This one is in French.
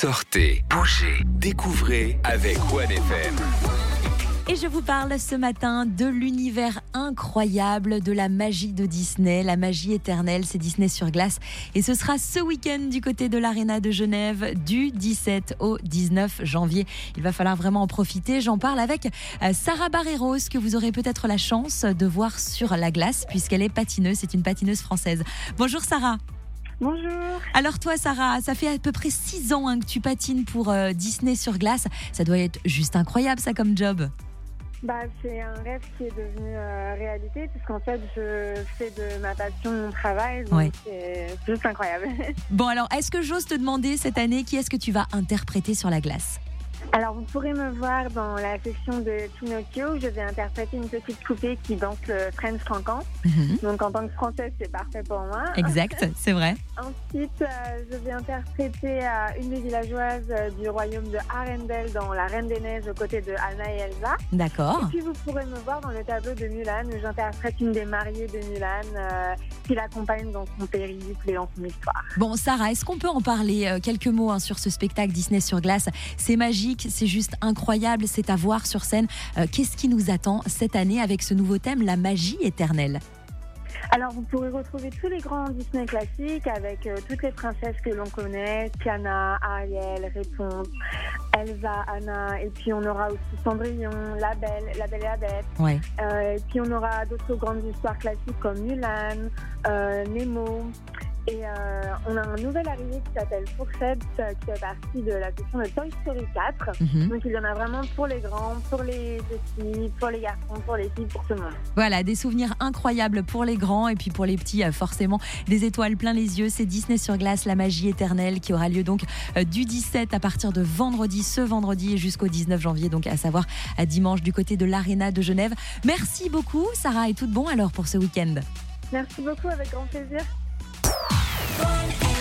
Sortez, bougez, découvrez avec One FM. Et je vous parle ce matin de l'univers incroyable de la magie de Disney, la magie éternelle, c'est Disney sur glace. Et ce sera ce week-end du côté de l'Arena de Genève, du 17 au 19 janvier. Il va falloir vraiment en profiter. J'en parle avec Sarah Barreiros, que vous aurez peut-être la chance de voir sur la glace, puisqu'elle est patineuse, c'est une patineuse française. Bonjour Sarah. Bonjour. Alors toi Sarah, ça fait à peu près 6 ans que tu patines pour Disney sur glace. Ça doit être juste incroyable ça comme job. C'est un rêve qui est devenu réalité, puisqu'en fait, je fais de ma passion mon travail, donc c'est juste incroyable. Bon alors, est-ce que j'ose te demander cette année, qui est-ce que tu vas interpréter sur la glace ? Alors, vous pourrez me voir dans la section de Pinocchio où je vais interpréter une petite poupée qui danse le French Cancan. Donc, en tant que Française, c'est parfait pour moi. Exact, c'est vrai. Ensuite, je vais interpréter une des villageoises du royaume de Arendelle dans La Reine des Neiges aux côtés de Anna et Elsa. D'accord. Et puis, vous pourrez me voir dans le tableau de Mulan où j'interprète une des mariées de Mulan qui l'accompagne dans son périple et dans son histoire. Bon, Sarah, est-ce qu'on peut en parler quelques mots sur ce spectacle Disney sur glace ? C'est magique. C'est juste incroyable, c'est à voir sur scène. Qu'est-ce qui nous attend cette année avec ce nouveau thème, la magie éternelle ? Alors, vous pourrez retrouver tous les grands Disney classiques avec toutes les princesses que l'on connaît, Tiana, Ariel, Réponse, Elsa, Anna, et puis on aura aussi Cendrillon, La Belle et la Bête. Ouais. Et puis on aura d'autres grandes histoires classiques comme Mulan, Nemo. Et on a un nouvel arrivé qui s'appelle Fourchette, qui fait partie de la section de Toy Story 4. Donc il y en a vraiment pour les grands, pour les petits, pour les garçons, pour les filles, pour tout le monde. Voilà, des souvenirs incroyables pour les grands et puis pour les petits, forcément, des étoiles plein les yeux. C'est Disney sur glace, la magie éternelle, qui aura lieu donc du 17 à partir de ce vendredi et jusqu'au 19 janvier, donc à savoir à dimanche du côté de l'Arena de Genève. Merci beaucoup Sarah et tout de bon alors pour ce week-end. Merci beaucoup, avec grand plaisir. One